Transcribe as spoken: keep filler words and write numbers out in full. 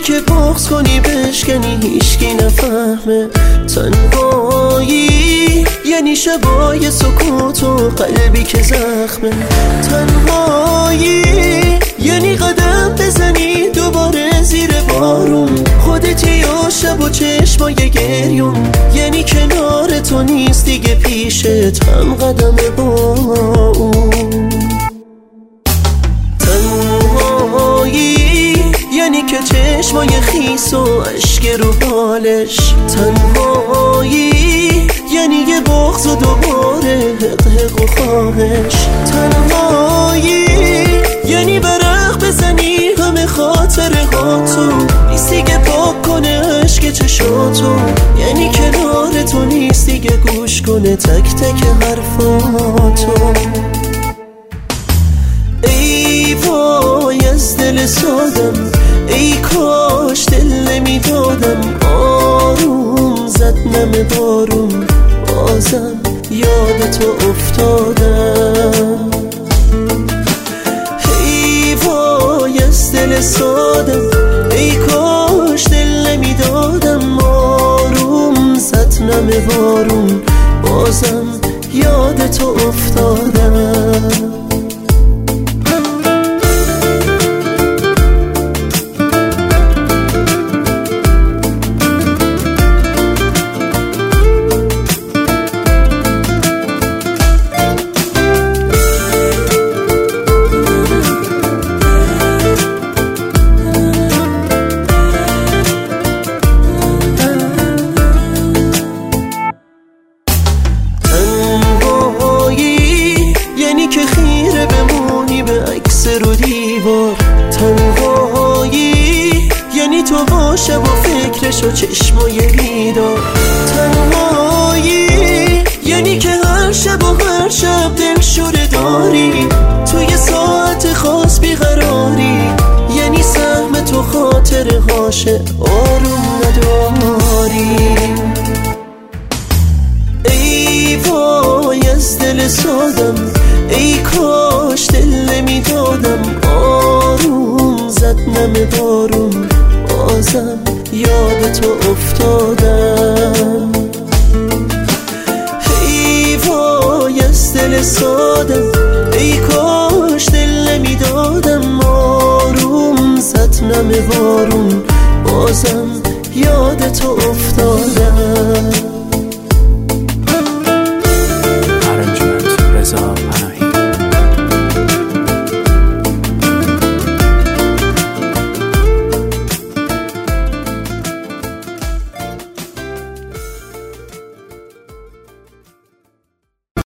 که بغض کنی بشکنی هیچکی نفهمه. تنهایی یعنی شبای سکوت و قلبی که زخمه. تنهایی یعنی قدم بزنی دوباره زیر بارون، خودتی و شب و چشمای گریون. یعنی کنار تو نیست دیگه پیشت هم قدم با اون. تنهایی یعنی که چشمای خیس و عشق رو بالش. تنهایی یعنی یه بغض و دوباره حق حق و خواهش. تنهایی یعنی برق بزنی همه خاطره ها تو نیست دیگه پاک کنه عشق چشاتو. یعنی کنار تو نیست دیگه گوش کنه تک تک حرفاتو. ای وای از دل سادم، ای کاش دل نمیدادم. آروم زد نم بارون، بازم یاد تو افتادم. ای وای از دل سادم، ای کاش دل نمیدادم. آروم زد نم بارون، بازم یاد تو افتادم. که خیره بمونی به عکس رو دیوار. تنهایی یعنی تو باشه با فکرش و چشمای بیدار. تنهایی یعنی که هر شب و هر شب دلشوره داری، توی ساعت خاص بیقراری. یعنی سهم تو خاطره هاشه آروم نداری. ای وای از دل سادم، ای کاش دل نمیدادم. آروم زد نم بارون، بازم یاد تو افتادم. ای وای از دل سادم، ای کاش دل نمیدادم. آروم زد نم بارون، بازم یاد تو افتادم.